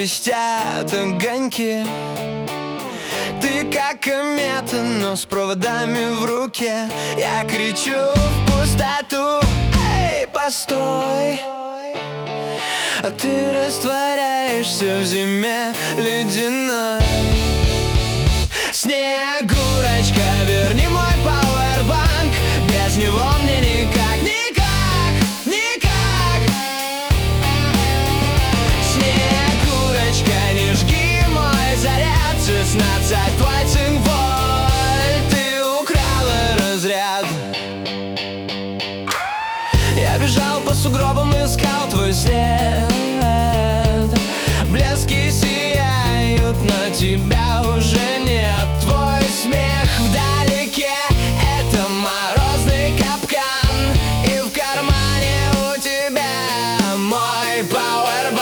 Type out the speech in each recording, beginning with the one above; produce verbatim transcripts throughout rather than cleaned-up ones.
блестят огоньки. Ты как комета, но с проводами в руке. Я кричу в пустоту: эй, постой! А ты растворяешься в зиме ледяной. Снегурочка, верни мой пауэрбанк. Без него мне никак, никак, никак. Снегурочка, не жги мой заряд. Шестнадцать двадцать вольт, ты украла разряд. Я бежал по сугробам, искал твой след. Блески сияют, но тебя уже нет. Твой смех вдалеке — это морозный капкан. И в кармане у тебя мой пауэрбанк.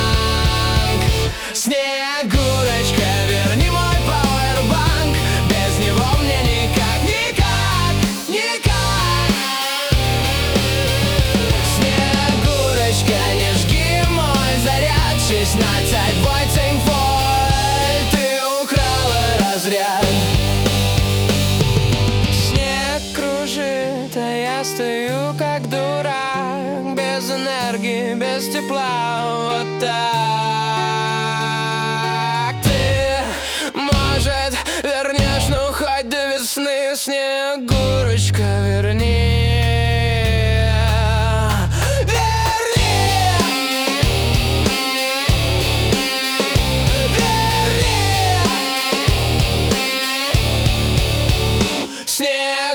Снегурочка, верни мой пауэрбанк. Без него мне никак, никак, никак. Снегурочка, не жги мой заряд. Шестнадцать двадцать вольт, ты украла разряд. Снег кружит, а я стою как дурак. Без энергии, без тепла, вот так. Ты, может, вернешь, ну хоть до весны. Снегурочка, верни. Снег